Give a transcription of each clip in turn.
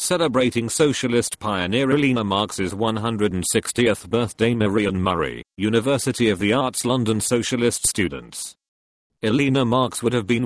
celebrating socialist pioneer Elena Marx's 160th birthday. Marion Murray, University of the Arts London socialist students. Elena Marx would have been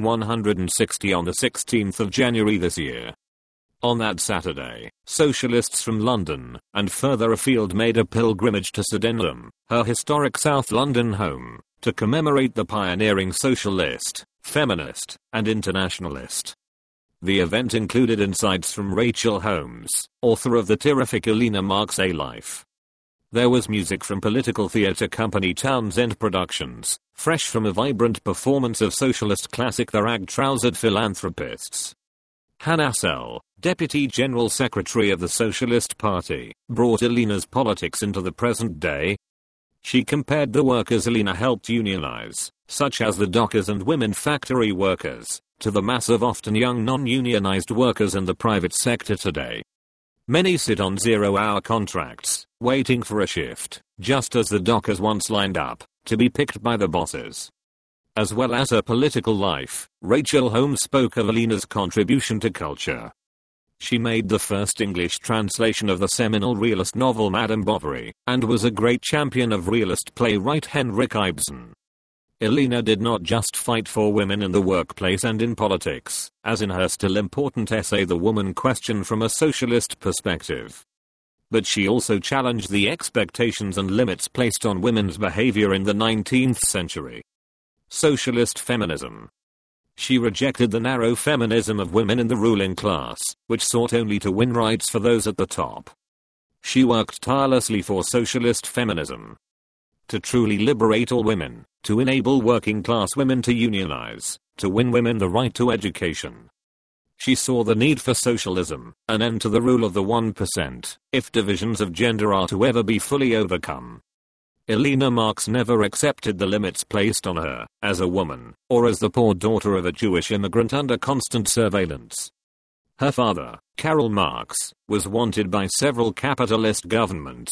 160 on the 16th of January this year. On that Saturday, socialists from London and further afield made a pilgrimage to Sydenham, her historic South London home, to commemorate the pioneering socialist, feminist, and internationalist. The event included insights from Rachel Holmes, author of the terrific Elena Marx A Life. There was music from political theatre company Townsend Productions, fresh from a vibrant performance of socialist classic The Rag-Trousered Philanthropists. Hannah Sell, Deputy General Secretary of the Socialist Party, brought Elena's politics into the present day. She compared the workers Elena helped unionize, such as the dockers and women factory workers, to the mass of often young non-unionized workers in the private sector today. Many sit on zero-hour contracts, waiting for a shift, just as the dockers once lined up, to be picked by the bosses. As well as her political life, Rachel Holmes spoke of Elena's contribution to culture. She made the first English translation of the seminal realist novel Madame Bovary, and was a great champion of realist playwright Henrik Ibsen. Elena did not just fight for women in the workplace and in politics, as in her still important essay The Woman Question from a Socialist Perspective. But she also challenged the expectations and limits placed on women's behavior in the 19th century. Socialist feminism. She rejected the narrow feminism of women in the ruling class, which sought only to win rights for those at the top. She worked tirelessly for socialist feminism. To truly liberate all women, to enable working class women to unionize, to win women the right to education. She saw the need for socialism, an end to the rule of the 1%, if divisions of gender are to ever be fully overcome. Elena Marx never accepted the limits placed on her, as a woman, or as the poor daughter of a Jewish immigrant under constant surveillance. Her father, Karl Marx, was wanted by several capitalist governments.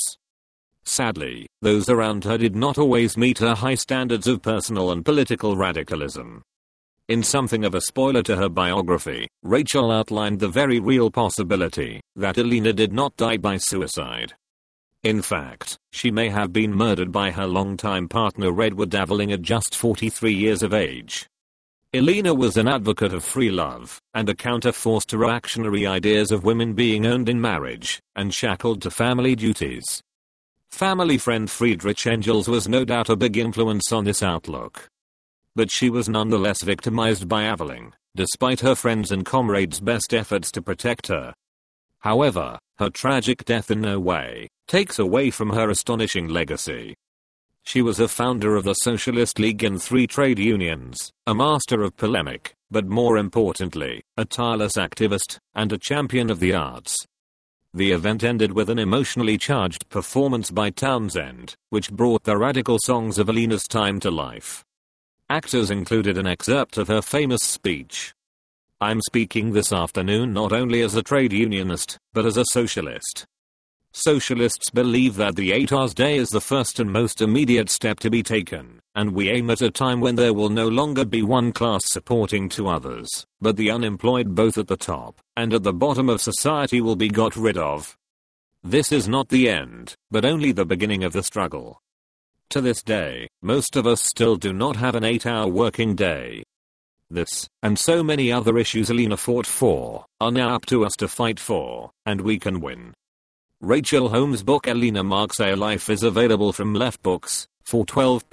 Sadly, those around her did not always meet her high standards of personal and political radicalism. In something of a spoiler to her biography, Rachel outlined the very real possibility that Elena did not die by suicide. In fact, she may have been murdered by her longtime partner Edward Aveling at just 43 years of age. Elena was an advocate of free love, and a counterforce to reactionary ideas of women being owned in marriage, and shackled to family duties. Family friend Friedrich Engels was no doubt a big influence on this outlook. But she was nonetheless victimized by Aveling, despite her friends' and comrades' best efforts to protect her. However, her tragic death in no way takes away from her astonishing legacy. She was a founder of the Socialist League and 3 trade unions, a master of polemic, but more importantly, a tireless activist, and a champion of the arts. The event ended with an emotionally charged performance by Townsend, which brought the radical songs of Elena's time to life. Actors included an excerpt of her famous speech. "I'm speaking this afternoon not only as a trade unionist, but as a socialist. Socialists believe that the 8 hours day is the first and most immediate step to be taken, and we aim at a time when there will no longer be one class supporting 2 others, but the unemployed both at the top and at the bottom of society will be got rid of. This is not the end, but only the beginning of the struggle." To this day, most of us still do not have an 8-hour working day. This, and so many other issues Elena fought for, are now up to us to fight for, and we can win. Rachel Holmes' book Elena Marx A Life is available from Left Books, for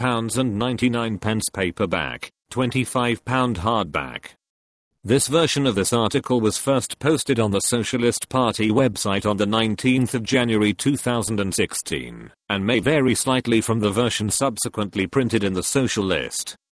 £12.99 paperback, £25 hardback. This version of this article was first posted on the Socialist Party website on the 19th of January 2016, and may vary slightly from the version subsequently printed in the Socialist.